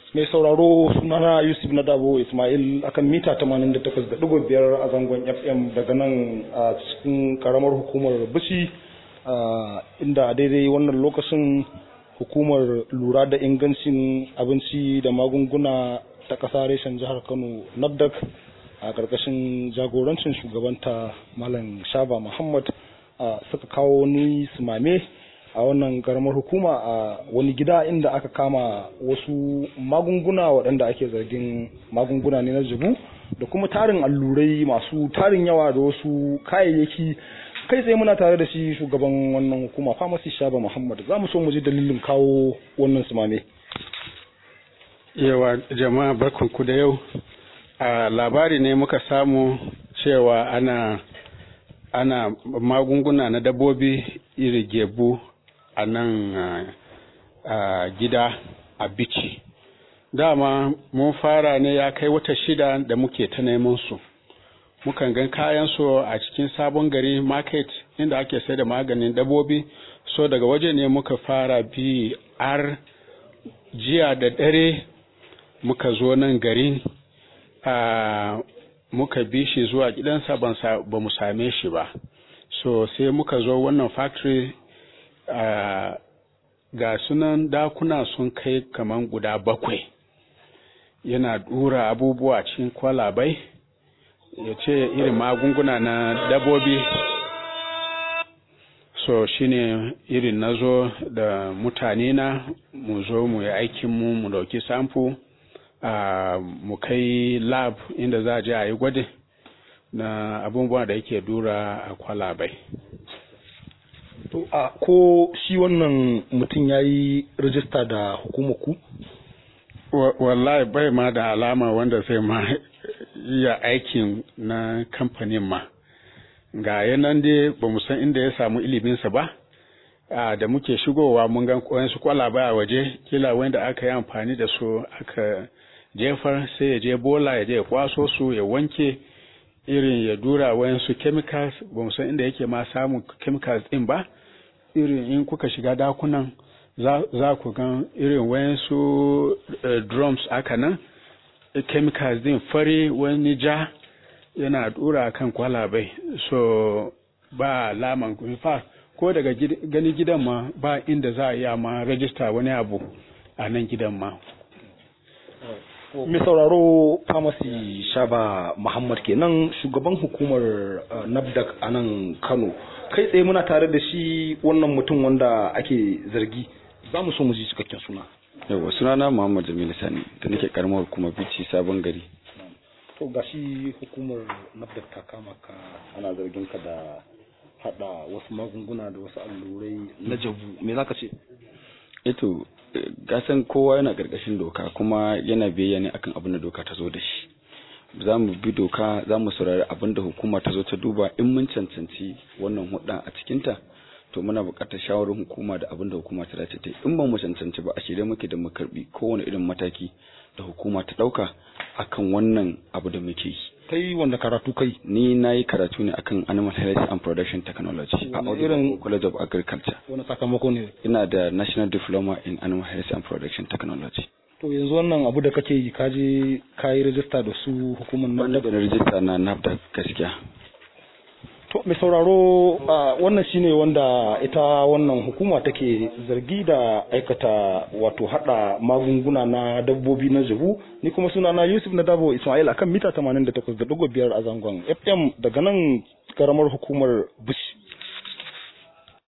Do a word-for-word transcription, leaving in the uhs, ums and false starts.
Mai sauraro sunana Yusuf Nadabo Ismail akan mita tamanin da takwas da ɗigo biyar a zangon F M daga nan a cikin karamar hukumar Bichi, inda a daidai wannan lokacin hukumar lura da ingancin abinci da magunguna ta ƙasa reshen jihar Kano NAFDAC a ƙarƙashin jagorancin shugabanta Malam Shaba Muhammad suka kawo ni sumame a wannan karamar hukuma a wani gida inda aka kama wasu magunguna waɗanda ake zargin magunguna ne na jabu da kuma tarin allurai masu tarin yawa da wasu kayayyaki. Kai tsaye muna tare da shi shugaban wannan hukuma Pharmacy Shaba Muhammad. Za mu so mu ji dalilin kawo wannan sumame. Yawa jama'a barkanku da yau. A labari ne muka samu cewa ana ana magunguna na dabbobi iri gebu a nan a gida a Bichi. Dama mun fara ne ya kai wata shida da muke ta neman su. Mukan gan kayan su a cikin Sabon Gari market inda ake sai da maganin dabbobi. So daga waje ne muka fara bi har jiya da dare muka zo nan garin, uh, muka bi shi zuwa gidansa ba mu same shi ba. So sai muka zo wannan factory, uh, ga sunan dakuna sun kai kaman guda bakwai. Yana dura abubuwa cikin kwalabai, ya ce irin magunguna na dabobi. So shine irin nazo da mutane na mu zo mu yi aikinmu mu dauki sample. Uh, mu kai lab inda za a je a yi gwajin na abubuwa da yake dura a kwalabai. To a ko shi wannan mutum ya yi rajista da hukumar ku? Wallahi bai ma da alama wanda zai ma iya aikin na kamfanin ma. Ga yanan dai ba mu san inda ya samu iliminsa ba. Uh, da muke shigowa mun gan wayansu kwalabai a waje, kila wanda aka yi amfani da su aka jefar sai ya je bola ya je ya kwaso su ya wanke irin ya dura wayansu chemicals, ba mu san inda yake ma samun chemicals din ba. Irin in kuka shiga dakunan za, za ku gan irin wayansu uh, drums aka nan chemicals din fari wani ja yana dura kan kwalabai. So ba alaman fa ko daga gani gidan ma ba inda za a iya ma rajista wani abu a nan gidan ma. Mai sauraro Pharmacy Shaba Muhammad kenan shugaban hukumar uh, NAFDAC a nan Kano. Kai tsaye muna tare da shi wannan mutum wanda ake zargi. Za mu so mu ji cikakken suna. Yawa sunana Muhammad Jamilu Sani da nake karamar hukumar Bichi Sabon Gari. To gashi hukumar NAFDAC ta kama ka ana zargin ka da hada wasu magunguna da wasu allurai na jabu. Me zaka ce? Eto gasan kowa yana karkashin doka kuma yana biyayya ne akan abin da doka ta zo da shi. Za mu bi doka, za mu saurari abin da hukuma ta zo ta duba, in mun cancanci wannan hudda a cikinta to muna buƙatar shawarar hukuma da abin da hukuma ta dace ta yi. In ba mu cancanci ba a shirye muke da mu karbi kowane irin mataki da hukuma ta dauka akan wannan abu da muke yi. Kai wanda karatu kai? Ni na yi karatu ne akan Animal Health and Production Technology a Irin College of Agriculture. Wani sakamako ne? Ina da National Diploma in Animal Health and Production Technology. To yanzu wannan abu da kake yi kaje ka yi rajista da su hukumar NAFDAC? Wanda da rajista na NAFDAC gaskiya. To mai sauraro uh, wannan shine wanda ita wannan hukuma take zargi da aikata wato hada magunguna na dabbobi na jabu. Ni kuma sunana Yusuf Nadabo Ismail akan mita tamanin da takwas da ɗigo biyar a zangon F M daga nan karamar hukumar Bichi.